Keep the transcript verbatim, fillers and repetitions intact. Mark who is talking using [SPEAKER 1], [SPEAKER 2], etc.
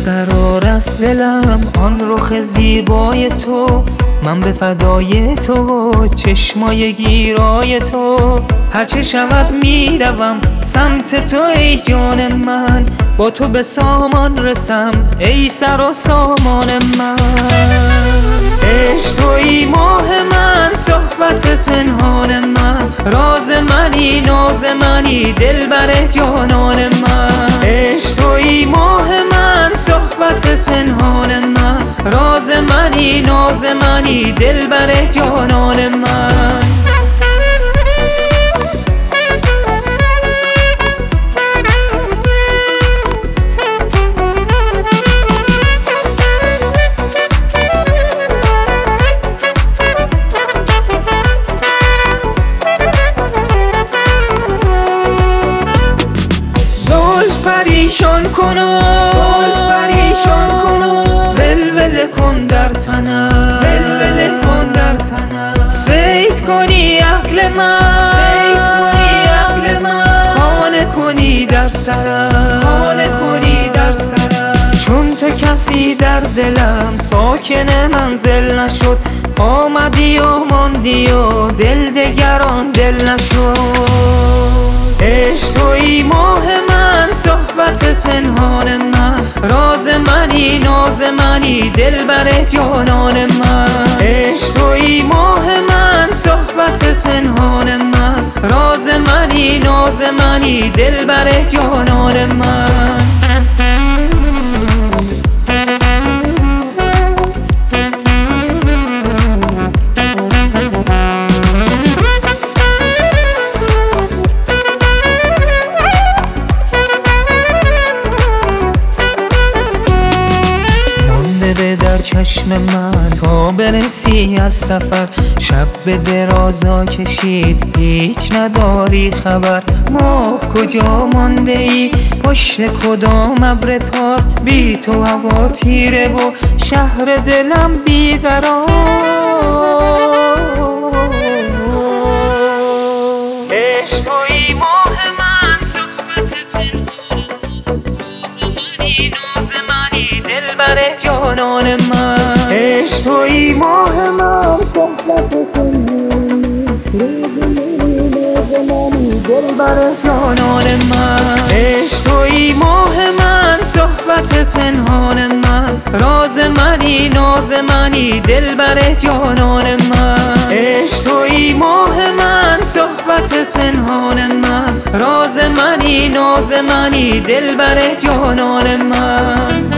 [SPEAKER 1] قرار است دلم آن رخ زیبای تو، من به فدای تو و چشمای گیرای تو. هرچه شود میروم سمت تو ای جان من، با تو به سامان رسم ای سر و سامان من. عشق تویی ماه من، صحبت پنهان من، راز منی ناز منی دلبر جانان من. عشق تویی ماه من، صحبت پنهان من، راز منی ناز منی دلبر جانان من. پریشان کنو پریشان کنو ولول کن در تنم ولول کن در تنم. صید کنی عقل من صید کنی عقل من، خانه کنی در سرم خانه کنی در سرم. چون تو کسی در دلم ساکن منزل نشد، آمدی و ماندی و دل دگران دل نشد. عشق تویی ماه من، صحبت پنهان من، راز منی ناز منی دلبر جانان من. عشق تویی ماه من، صحبت پنهان من، راز منی ناز منی دلبر جانان من. در چشم من تا برسی از سفر، شب به درازا کشید هیچ نداری خبر. ماه کجا مانده ای پشت کدام ابر تار، بی تو هوا تیره و شهر دلم بیقرار. عشق تویی ماه من، صحبت پنهان من، راز منی ناز منی دلبر جانان من. عشق تویی ماه من، صحبت دلبر جانان من. عشق تویی ماه من، صحبت پنهان من، راز منی ناز منی دلبر جانان من. عشق تویی ماه من، صحبت پنهان من، راز منی ناز منی دلبر جانان من.